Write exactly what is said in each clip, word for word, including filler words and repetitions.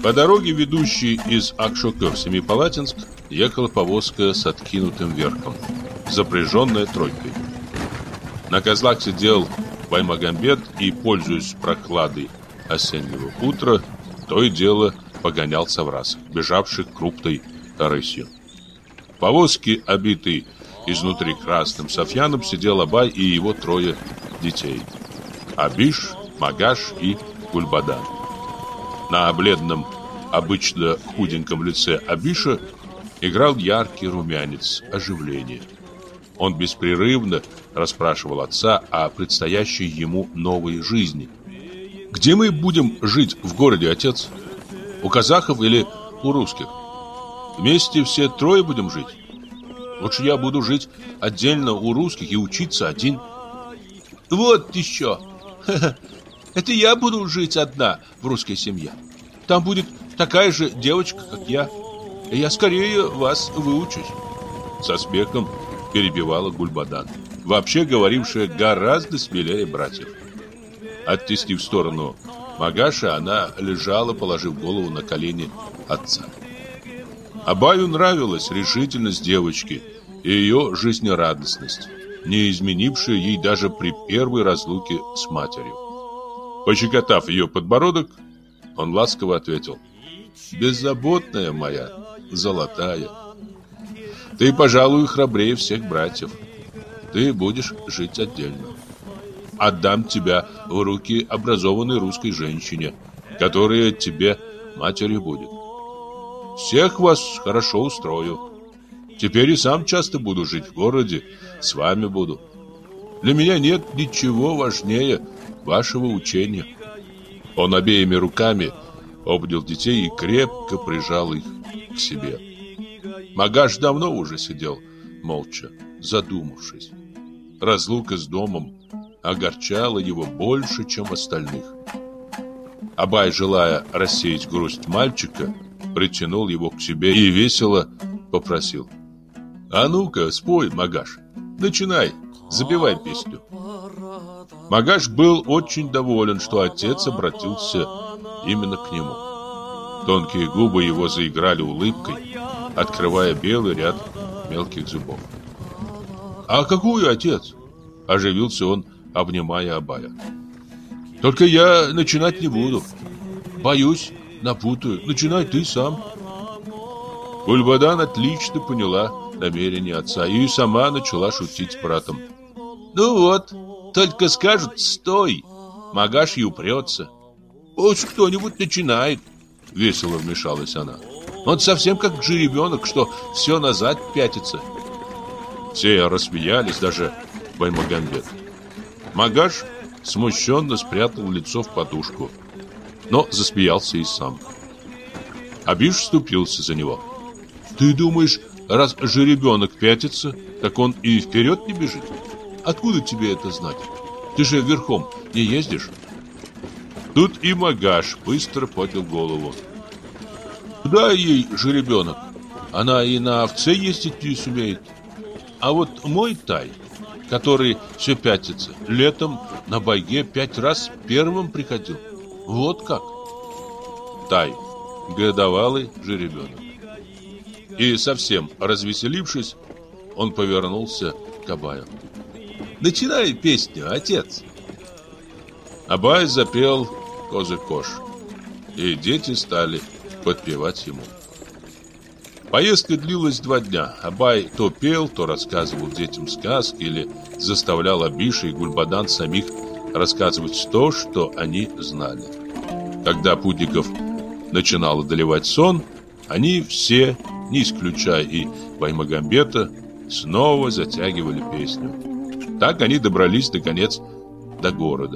По дороге, ведущей из Акшокыр в Семипалатинск, ехала повозка с откинутым верхом, запряженная тройкой. На козлах сидел Баймагамбет и, пользуясь прохладой осеннего утра, то и дело погонял соврас, бежавших крупной рысью. В повозке, обитой изнутри красным софьяном, сидел Абай и его трое детей: Абиш, Магаш и Гульбадан. На бледном, обычно худеньком лице Абиша играл яркий румянец оживления. Он беспрерывно расспрашивал отца о предстоящей ему новой жизни. «Где мы будем жить в городе, отец? У казахов или у русских? Вместе все трое будем жить? Лучше я буду жить отдельно у русских и учиться один». «Вот еще! Это я буду жить одна в русской семье. Там будет такая же девочка, как я. И я скорее вас выучусь». Со смехом перебивала Гульбадан, вообще говорившая гораздо смелее братьев. Оттеснив в сторону Магаша, она лежала, положив голову на колени отца. Абаю нравилась решительность девочки и ее жизнерадостность, не изменившая ей даже при первой разлуке с матерью. Пощекотав ее подбородок, он ласково ответил: «Беззаботная моя, золотая, ты, пожалуй, храбрее всех братьев. Ты будешь жить отдельно. Отдам тебя в руки образованной русской женщине, которая тебе матерью будет. Всех вас хорошо устрою. Теперь и сам часто буду жить в городе, с вами буду. Для меня нет ничего важнее вашего учения». Он обеими руками обнял детей и крепко прижал их к себе. Магаш давно уже сидел молча, задумавшись. Разлука с домом огорчала его больше, чем остальных. Абай, желая рассеять грусть мальчика, притянул его к себе и весело попросил: «А ну-ка, спой, Магаш, начинай, запевай песню». Магаш был очень доволен, что отец обратился именно к нему. Тонкие губы его заиграли улыбкой, открывая белый ряд мелких зубов. «А какую, отец?» – оживился он, обнимая Абая. «Только я начинать не буду. Боюсь, напутаю. Начинай ты сам». Гульбадан отлично поняла намерение отца и сама начала шутить с братом. «Ну вот, только скажут «стой», Магаш и упрется. Пусть кто-нибудь начинает», — весело вмешалась она. «Он совсем как жеребенок, что все назад пятится». Все рассмеялись, даже Баймагамбет. Магаш смущенно спрятал лицо в подушку, но засмеялся и сам. Абиш вступился за него. «Ты думаешь, раз жеребенок пятится, так он и вперед не бежит? Откуда тебе это знать? Ты же верхом не ездишь?» Тут и Магаш быстро поднял голову. «Дай ей жеребенок, она и на овце ездить не сумеет. А вот мой тай, который все пятится, летом на байге пять раз первым приходил. Вот как!» Тай, годовалый жеребенок. И совсем развеселившись, он повернулся к Абаю. «Начинай песню, отец!» Абай запел «Козы-кош», и дети стали подпевать ему. Поездка длилась два дня. Абай то пел, то рассказывал детям сказки или заставлял Абиша и Гульбадан самих рассказывать то, что они знали. Когда путников начинал одолевать сон, они все, не исключая и Баймагамбета, снова затягивали песню. Так они добрались, наконец, до города.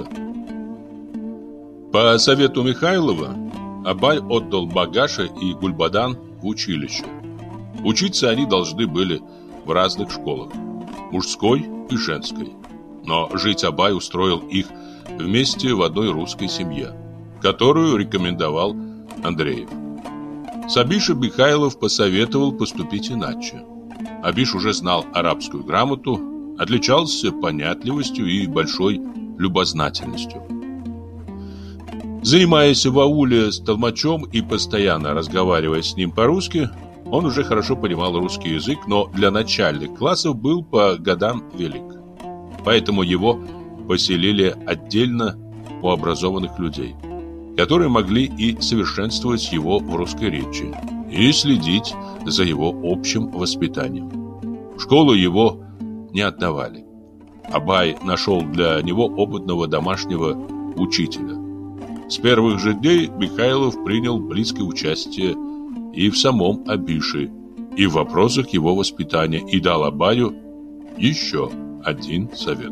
По совету Михайлова Абай отдал Магаша и Гульбадан в училище. Учиться они должны были в разных школах, мужской и женской. Но жить Абай устроил их вместе в одной русской семье, которую рекомендовал Андреев. С Абишем Михайлов посоветовал поступить иначе. Абиш уже знал арабскую грамоту, отличался понятливостью и большой любознательностью. Занимаясь в ауле с толмачом и постоянно разговаривая с ним по-русски, он уже хорошо понимал русский язык, но для начальных классов был по годам велик. Поэтому его поселили отдельно у образованных людей, которые могли и совершенствовать его в русской речи, и следить за его общим воспитанием. В школу его не отдавали. Абай нашел для него опытного домашнего учителя. С первых же дней Михайлов принял близкое участие и в самом Абише, и в вопросах его воспитания, и дал Абаю еще один совет.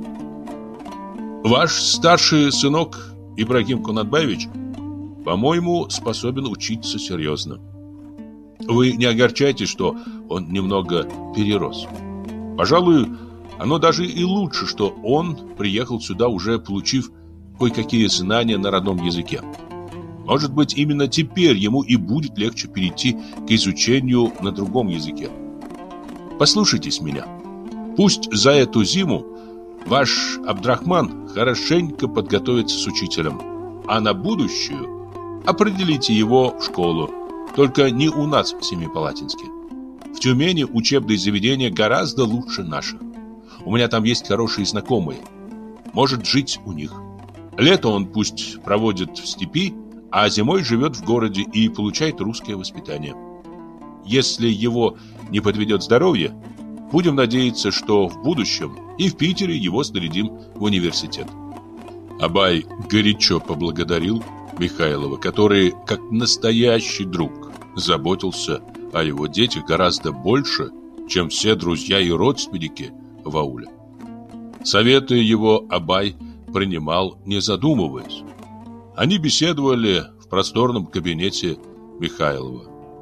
Ваш старший сынок Ибрагим Кунанбаевич, по-моему, способен учиться серьезно. Вы не огорчайтесь, что он немного перерос. Пожалуй, оно даже и лучше, что он приехал сюда, уже получив кое-какие знания на родном языке. Может быть, именно теперь ему и будет легче перейти к изучению на другом языке. Послушайтесь меня. Пусть за эту зиму ваш Абдрахман хорошенько подготовится с учителем, а на будущую определите его в школу, только не у нас в Семипалатинске. В Тюмени учебные заведения гораздо лучше наших. У меня там есть хорошие знакомые. Может жить у них. Лето он пусть проводит в степи, а зимой живет в городе и получает русское воспитание. Если его не подведет здоровье, будем надеяться, что в будущем и в Питере его снарядим в университет. Абай горячо поблагодарил Михайлова, который, как настоящий друг, заботился о его детях гораздо больше, чем все друзья и родственники в ауле. Советы его Абай принимал, не задумываясь. Они беседовали в просторном кабинете Михайлова.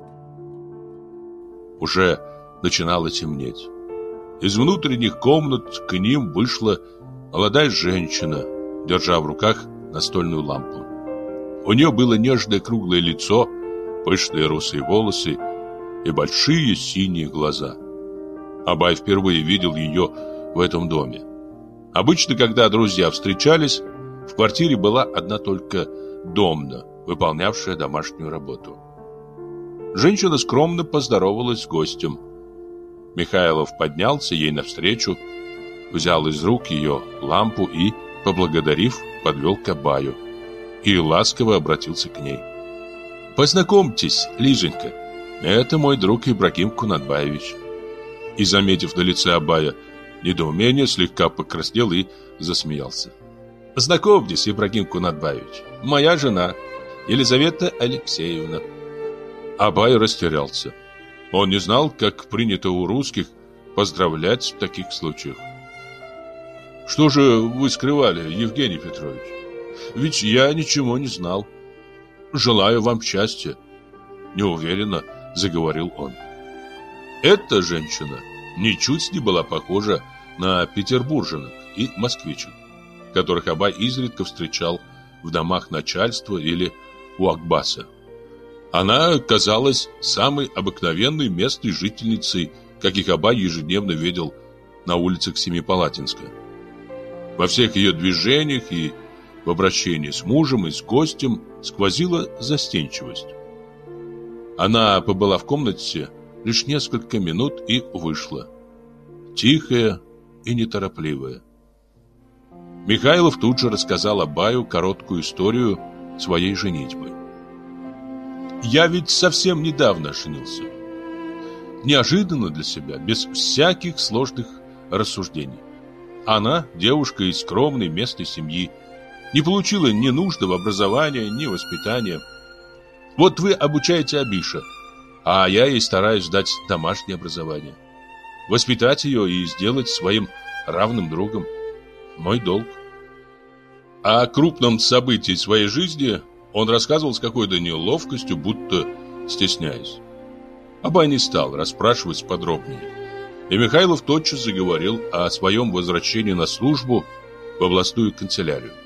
Уже начинало темнеть. Из внутренних комнат к ним вышла молодая женщина, держа в руках настольную лампу. У нее было нежное круглое лицо, пышные русые волосы и большие синие глаза. Абай впервые видел ее в этом доме. Обычно, когда друзья встречались, в квартире была одна только Домна, выполнявшая домашнюю работу. Женщина скромно поздоровалась с гостем. Михайлов поднялся ей навстречу, взял из рук ее лампу и, поблагодарив, подвел к Абаю и ласково обратился к ней. «Познакомьтесь, Лиженька, это мой друг Ибрагим Кунанбаевич». И, заметив на лице Абая недоумение, слегка покраснел и засмеялся. «Знакомьтесь, Ибрагим Кунанбаевич, моя жена Елизавета Алексеевна». Абай растерялся. Он не знал, как принято у русских поздравлять в таких случаях. «Что же вы скрывали, Евгений Петрович? Ведь я ничего не знал. Желаю вам счастья», — неуверенно заговорил он. Эта женщина ничуть не была похожа на петербурженок и москвичек, которых Абай изредка встречал в домах начальства или у Акбаса. Она казалась самой обыкновенной местной жительницей, каких Абай ежедневно видел на улицах Семипалатинска. Во всех ее движениях и в обращении с мужем и с гостем сквозила застенчивость. Она побыла в комнате лишь несколько минут и вышла, тихая и неторопливая. Михайлов тут же рассказал Абаю короткую историю своей женитьбы. «Я ведь совсем недавно женился. Неожиданно для себя, без всяких сложных рассуждений. Она, девушка из скромной местной семьи, не получила ни нужного образования, ни воспитания. Вот вы обучаете Абиша, а я ей стараюсь дать домашнее образование. Воспитать ее и сделать своим равным другом – мой долг». О крупном событии своей жизни он рассказывал с какой-то неловкостью, будто стесняясь. Абай не стал расспрашивать подробнее, и Михайлов тотчас заговорил о своем возвращении на службу в областную канцелярию.